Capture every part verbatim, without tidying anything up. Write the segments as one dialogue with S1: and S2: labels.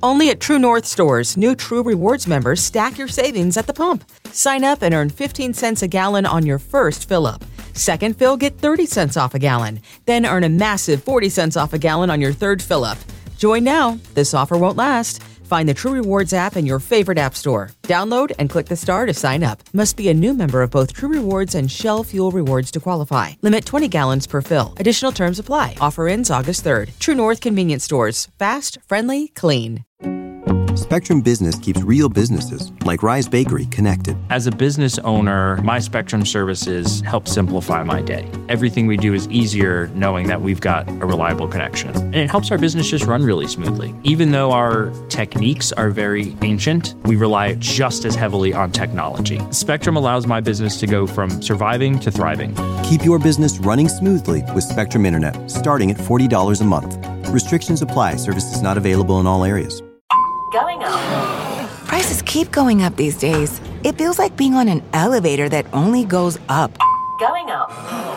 S1: Only at True North stores, new True Rewards members stack your savings at the pump. Sign up and earn fifteen cents a gallon on your first fill-up. Second fill, get thirty cents off a gallon. Then earn a massive forty cents off a gallon on your third fill-up. Join now. This offer won't last. Find the True Rewards app in your favorite app store. Download and click the star to sign up. Must be a new member of both True Rewards and Shell Fuel Rewards to qualify. Limit twenty gallons per fill. Additional terms apply. Offer ends August third. True North Convenience Stores. Fast, friendly, clean.
S2: Spectrum Business keeps real businesses, like Rise Bakery, connected.
S3: As a business owner, my Spectrum services help simplify my day. Everything we do is easier knowing that we've got a reliable connection. And it helps our business just run really smoothly. Even though our techniques are very ancient, we rely just as heavily on technology. Spectrum allows my business to go from surviving to thriving.
S2: Keep your business running smoothly with Spectrum Internet, starting at forty dollars a month. Restrictions apply. Services not available in all areas.
S4: Going up.
S5: Prices keep going up these days. It feels like being on an elevator that only goes up.
S4: Going up.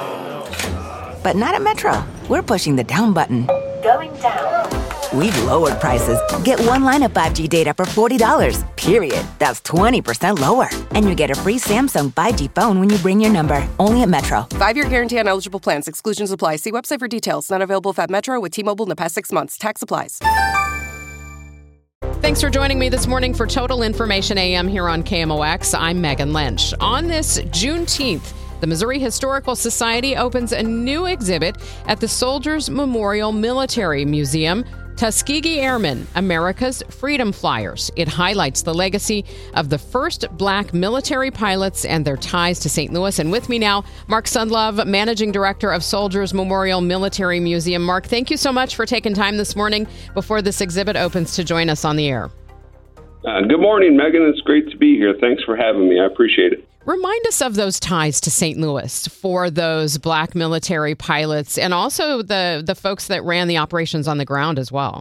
S5: But not at Metro. We're pushing the down button.
S4: Going down.
S5: We've lowered prices. Get one line of five G data for forty dollars, period. That's twenty percent lower. And you get a free Samsung five G phone when you bring your number. Only at Metro.
S6: Five-year guarantee on eligible plans. Exclusions apply. See website for details. Not available at Metro with T-Mobile in the past six months. Tax applies.
S7: Thanks for joining me this morning for Total Information A M here on K M O X. I'm Megan Lynch. On this Juneteenth, the Missouri Historical Society opens a new exhibit at the Soldiers Memorial Military Museum, Tuskegee Airmen, America's Freedom Flyers. It highlights the legacy of the first black military pilots and their ties to Saint Louis. And with me now, Mark Sundlove, Managing Director of Soldiers Memorial Military Museum. Mark, thank you so much for taking time this morning before this exhibit opens to join us on the air.
S8: Uh, good morning, Megan. It's great to be here. Thanks for having me. I appreciate it.
S7: Remind us of those ties to Saint Louis for those black military pilots and also the, the folks that ran the operations on the ground as well.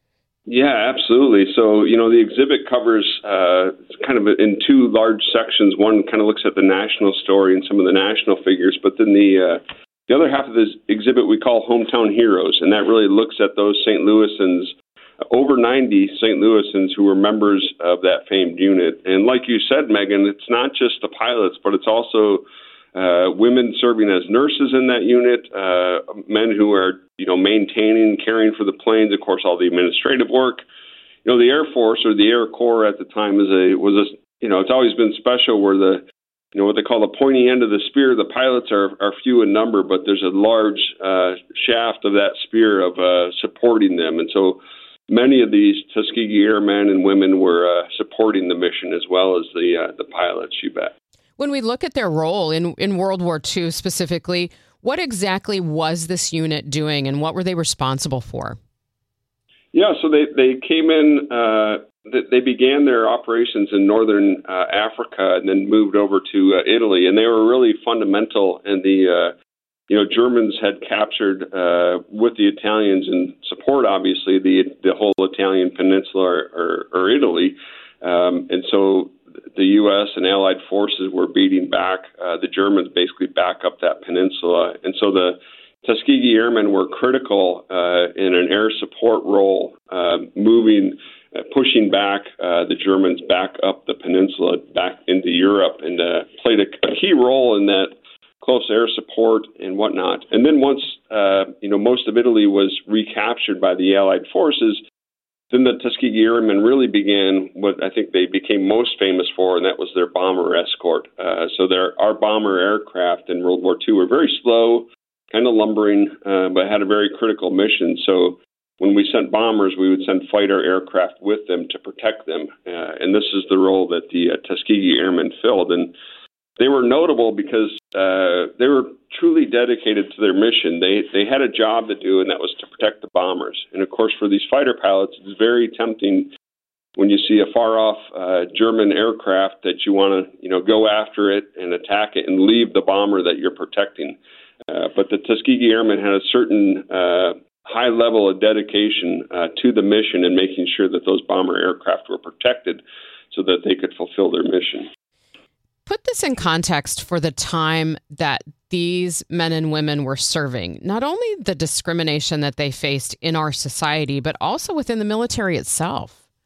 S8: Yeah, absolutely. So, you know, the exhibit covers uh, kind of in two large sections. One kind of looks at the national story and some of the national figures, but then the uh, the other half of this exhibit we call Hometown Heroes, and that really looks at those Saint Louisans, over ninety Saint Louisans who were members of that famed unit. And like you said, Megan, it's not just the pilots, but it's also uh, women serving as nurses in that unit, uh, men who are, you know, maintaining, caring for the planes, of course, all the administrative work. You know, the Air Force or the Air Corps at the time is a was a, you know, it's always been special where the, you know, what they call the pointy end of the spear. The pilots are, are few in number, but there's a large uh, shaft of that spear of uh, supporting them. And so many of these Tuskegee Airmen and women were uh, supporting the mission as well as the uh, the pilots, you bet.
S7: When we look at their role in, in World War Two specifically, what exactly was this unit doing and what were they responsible for?
S8: Yeah, so they, they came in, uh, they began their operations in northern uh, Africa and then moved over to uh, Italy, and they were really fundamental in the uh, You know, Germans had captured uh, with the Italians and support, obviously, the the whole Italian peninsula or, or, or Italy. Um, and so the U S and Allied forces were beating back uh, the Germans, basically back up that peninsula. And so the Tuskegee Airmen were critical uh, in an air support role, uh, moving, uh, pushing back uh, the Germans back up the peninsula, back into Europe, and uh, played a, a key role in that close air support and whatnot. And then once, uh, you know, most of Italy was recaptured by the Allied forces, then the Tuskegee Airmen really began what I think they became most famous for, and that was their bomber escort. Uh, so their, our bomber aircraft in World War Two were very slow, kind of lumbering, uh, but had a very critical mission. So when we sent bombers, we would send fighter aircraft with them to protect them. Uh, and this is the role that the uh, Tuskegee Airmen filled. And they were notable because uh, they were truly dedicated to their mission. They they had a job to do, and that was to protect the bombers. And of course, for these fighter pilots, it's very tempting when you see a far-off uh, German aircraft that you want to, you know, go after it and attack it and leave the bomber that you're protecting. Uh, but the Tuskegee Airmen had a certain uh, high level of dedication uh, to the mission and making sure that those bomber aircraft were protected so that they could fulfill their mission.
S7: Put this in context for the time that these men and women were serving, not only the discrimination that they faced in our society, but also within the military itself.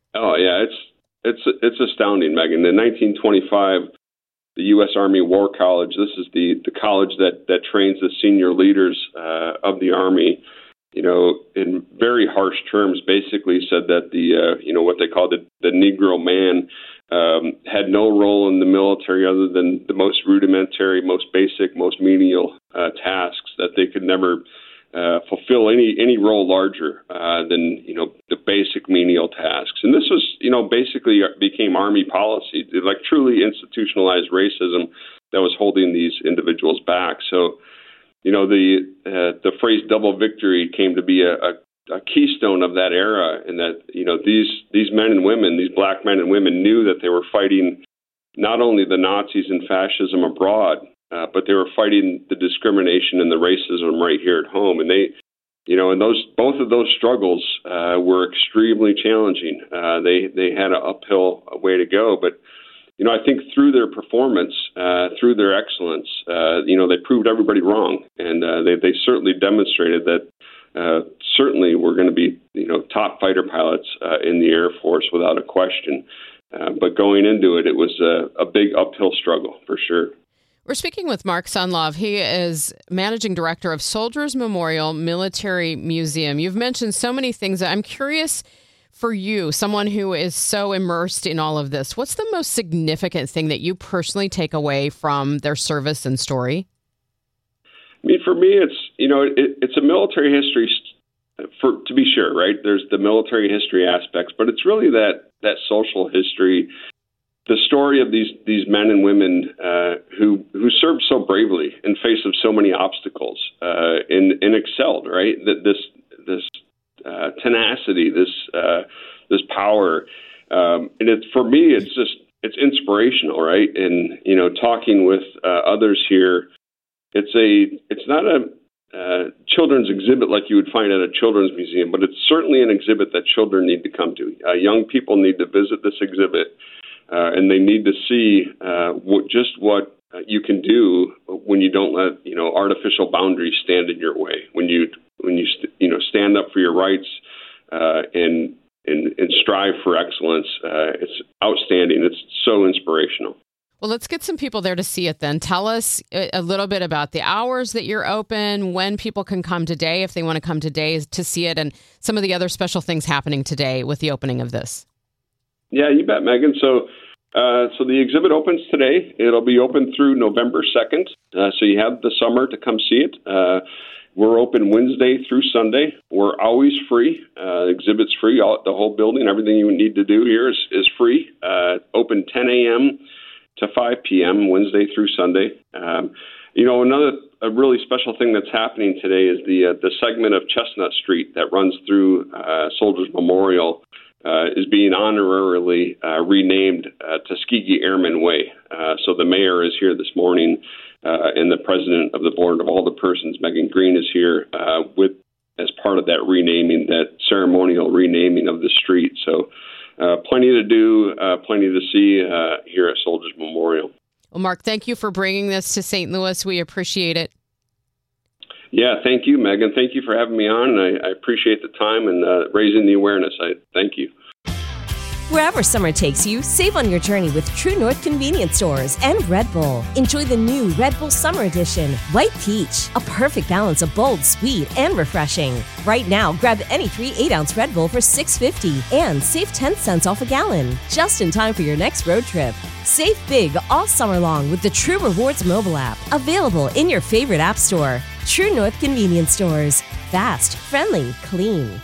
S8: Oh, yeah, it's it's it's astounding, Megan. In nineteen twenty-five, the U S Army War College, this is the, the college that, that trains the senior leaders uh, of the Army, you know, in very harsh terms, basically said that the, uh, you know, what they called the, the Negro man um, had no role in the military other than the most rudimentary, most basic, most menial uh, tasks, that they could never uh, fulfill any any role larger uh, than, you know, the basic menial tasks. And this was, you know, basically became Army policy, like truly institutionalized racism that was holding these individuals back. So, you know, the uh, the phrase double victory came to be a, a, a keystone of that era, and that, you know, these these men and women, these black men and women knew that they were fighting not only the Nazis and fascism abroad, uh, but they were fighting the discrimination and the racism right here at home. And they, you know, and those both of those struggles uh, were extremely challenging. Uh, they they had an uphill way to go, but you know, I think through their performance, uh, through their excellence, uh, you know, they proved everybody wrong, and uh, they they certainly demonstrated that uh, certainly we're going to be, you know, top fighter pilots uh, in the Air Force without a question. Uh, but going into it, it was a, a big uphill struggle for sure.
S7: We're speaking with Mark Sunlove. He is managing director of Soldiers Memorial Military Museum. You've mentioned so many things. I'm curious, for you, someone who is so immersed in all of this, what's the most significant thing that you personally take away from their service and story?
S8: I mean, for me, it's, you know, it, it's a military history, for to be sure, right? There's the military history aspects, but it's really that that social history, the story of these these men and women uh, who who served so bravely in face of so many obstacles uh, and, and excelled, right? That this this uh, tenacity, this uh, this power, um, and it's for me, it's just it's inspirational, right? And you know, talking with uh, others here, it's a it's not a uh, children's exhibit like you would find at a children's museum, but it's certainly an exhibit that children need to come to. Uh, young people need to visit this exhibit. Uh, and they need to see uh, what, just what uh, you can do when you don't let, you know, artificial boundaries stand in your way. When you when you st- you know stand up for your rights uh, and, and and strive for excellence. Uh, it's outstanding. It's so inspirational.
S7: Well, let's get some people there to see it then. Tell us a little bit about the hours that you're open, when people can come today if they want to come today to see it, and some of the other special things happening today with the opening of this.
S8: Yeah, you bet, Megan. So uh, so the exhibit opens today. It'll be open through November second. Uh, so you have the summer to come see it. Uh, we're open Wednesday through Sunday. We're always free. Uh, exhibit's free. All, the whole building, everything you need to do here is, is free. Uh, open ten a.m. to five p.m. Wednesday through Sunday. Um, you know, another a really special thing that's happening today is the uh, the segment of Chestnut Street that runs through uh, Soldiers Memorial Uh, is being honorarily uh, renamed uh, Tuskegee Airmen Way. Uh, so the mayor is here this morning, uh, and the president of the board of all the persons, Megan Green, is here uh, with as part of that renaming, that ceremonial renaming of the street. So uh, plenty to do, uh, plenty to see uh, here at Soldiers Memorial.
S7: Well, Mark, thank you for bringing this to Saint Louis. We appreciate it.
S8: Yeah, thank you, Megan. Thank you for having me on, and I, I appreciate the time and uh, raising the awareness. I thank you.
S9: Wherever summer takes you, save on your journey with True North Convenience Stores and Red Bull. Enjoy the new Red Bull Summer Edition, White Peach, a perfect balance of bold, sweet, and refreshing. Right now, grab any three eight-ounce Red Bull for six dollars and fifty cents and save ten cents off a gallon, just in time for your next road trip. Save big all summer long with the True Rewards mobile app, available in your favorite app store. True North Convenience Stores. Fast, friendly, clean.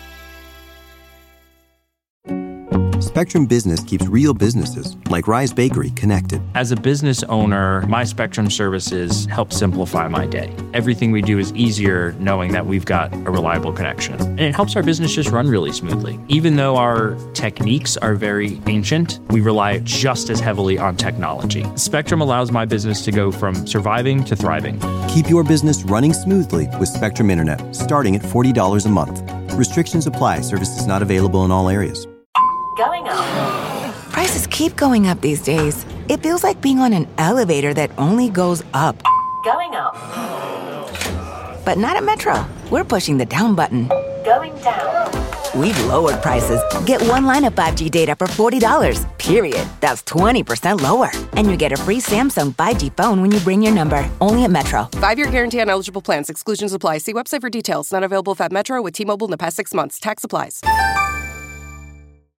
S2: Spectrum Business keeps real businesses, like Rise Bakery, connected.
S3: As a business owner, my Spectrum services help simplify my day. Everything we do is easier knowing that we've got a reliable connection. And it helps our business just run really smoothly. Even though our techniques are very ancient, we rely just as heavily on technology. Spectrum allows my business to go from surviving to thriving.
S2: Keep your business running smoothly with Spectrum Internet, starting at forty dollars a month. Restrictions apply. Services not available in all areas.
S4: Going up.
S5: Prices keep going up these days. It feels like being on an elevator that only goes up.
S4: Going up.
S5: But not at Metro. We're pushing the down button.
S4: Going down.
S5: we've lowered prices. Get one line of five G data for forty dollars, period. That's twenty percent lower. And you get a free Samsung five G phone when you bring your number. Only at Metro.
S6: Five-year guarantee on eligible plans. Exclusions apply. See website for details. Not available if at Metro with T-Mobile in the past six months. Tax applies.